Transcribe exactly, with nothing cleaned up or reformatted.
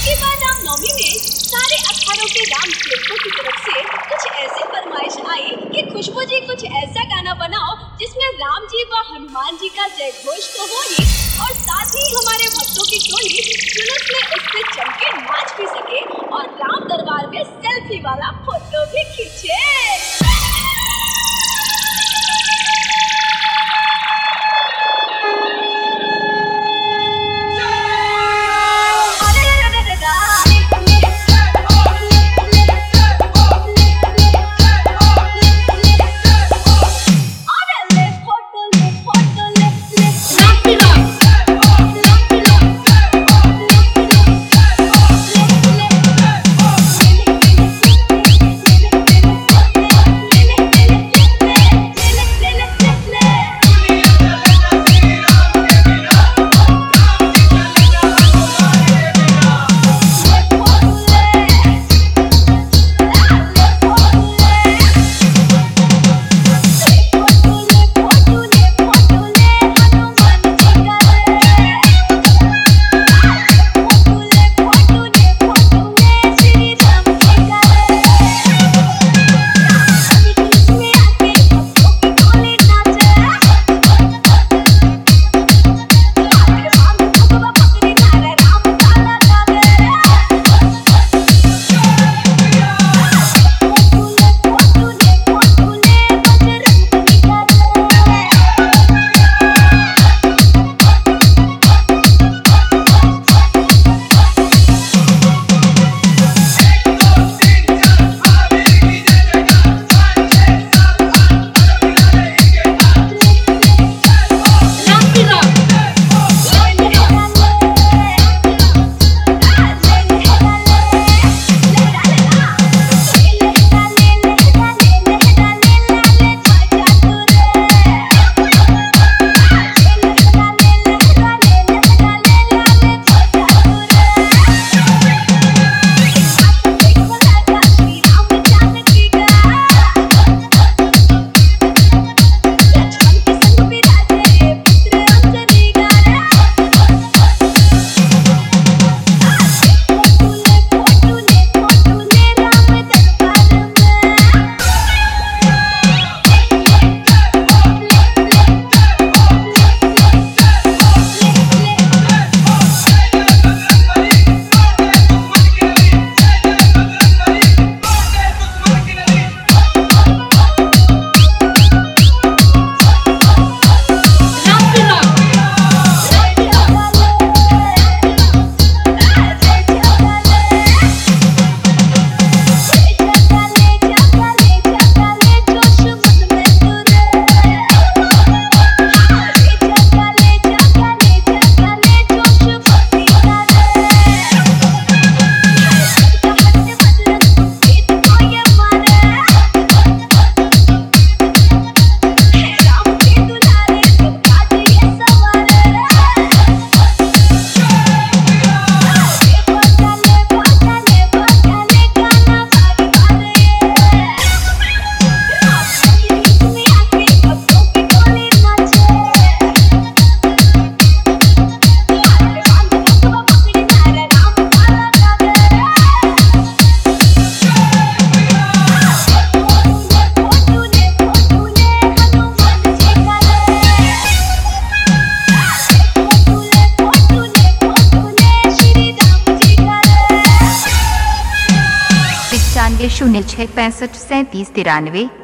की बार रामनवमी में सारे अखाड़ों के राम सेवकों की तरफ से कुछ ऐसी फरमाइश आई कि खुशबू जी कुछ ऐसा गाना बनाओ जिसमें राम जी व हनुमान जी का जय घोष तो हो ही और साथ ही हमारे भक्तों की टोली जुलूस में उससे चमके नाच भी सके और राम दरबार में सेल्फी वाला फोटो भी खींचे। शून्य छः पैंसठ सैंतीस तिरानवे।